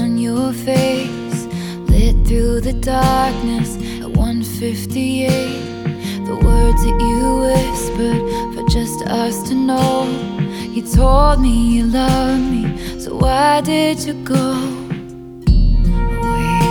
on your face, lit through the darkness at 1:58. The words that you whispered for just us to know. You told me you loved me, so why did you go away?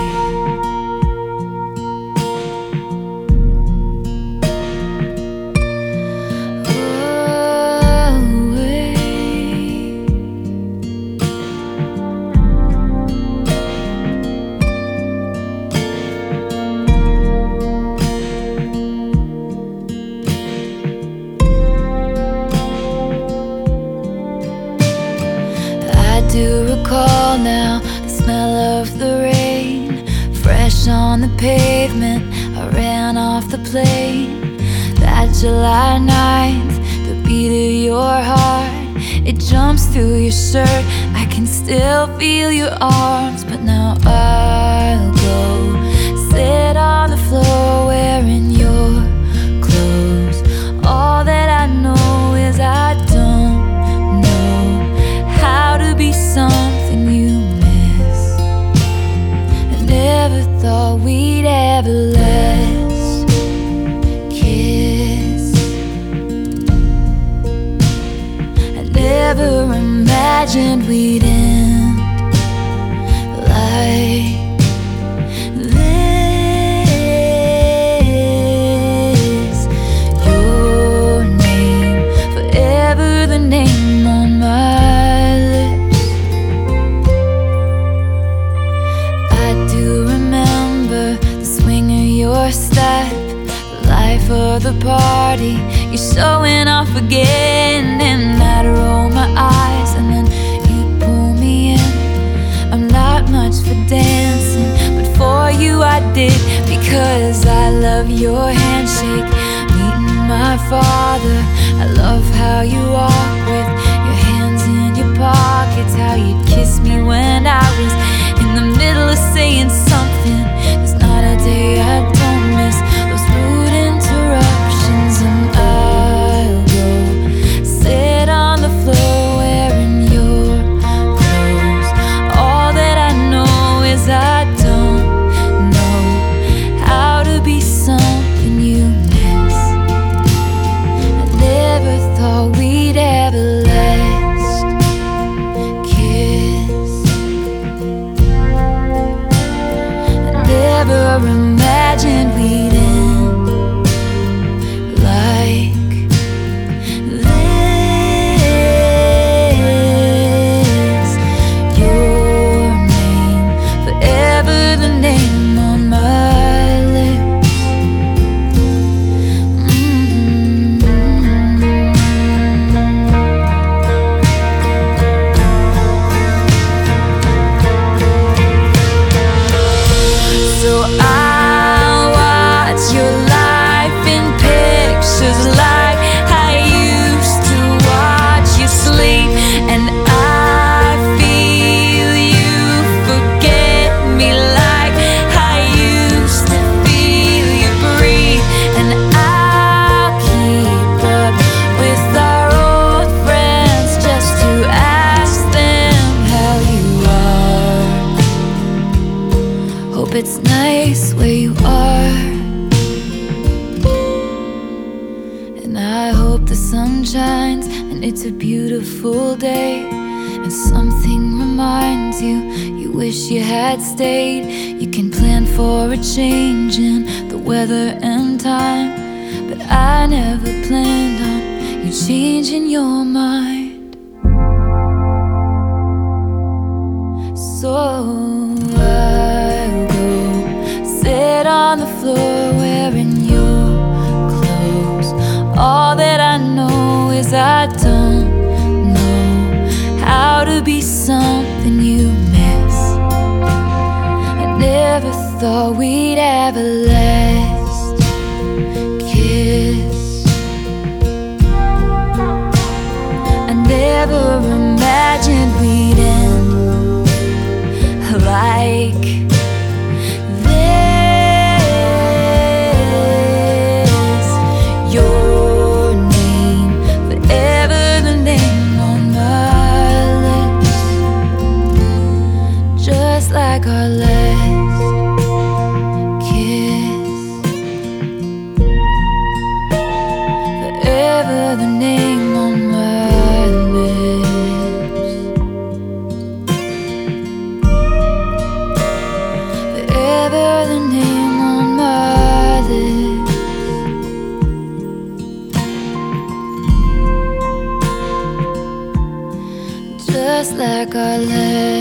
I do recall now the smell of the rain, fresh on the pavement. I ran off the plane. That July 9th, the beat of your heart, it jumps through your shirt. I can still feel your arms, but now I'll go sit on the floor wearing your clothes. All that I know is I don't know how to be something you miss. I never thought we'd ever last kiss. I never imagined we'd end like this. Your name, forever the name on my lips. I do remember the swing of your step, the life of the party. You're showing off again, and I'd roll my eyes, and then you pull me in. I'm not much for dancing, but for you I did, because I love your handshake, meeting my father. I love how you walk with your hands in your pockets, how you'd kiss me when I was in the middle of saying something. There's not a day I don't miss those rude interruptions. And I'll go sit on the floor wearing your clothes. All that I know is I don't know how to be something you miss. I never thought we'd ever last kiss. I never imagined we'd end like this. Your name, forever the name on my lips. So I'll watch your life in pictures like I used to watch you sleep, and I feel you forget me like I used to feel you breathe. And I'll keep up with our old friends just to ask them how you are. Hope it's nice where you are, and I hope the sun shines and it's a beautiful day, and something reminds you you wish you had stayed. You can plan for a change in the weather and time, but I never planned on you changing your mind. So I'll go sit on the floor wearing your clothes. All that I know is I don't know how to be something you miss. I never thought we'd ever last kiss. I never imagined we'd end like this. Your name, forever the name on my lips. Just just like our last kiss. Forever the name on my lips. Forever the name on my lips. Just like our last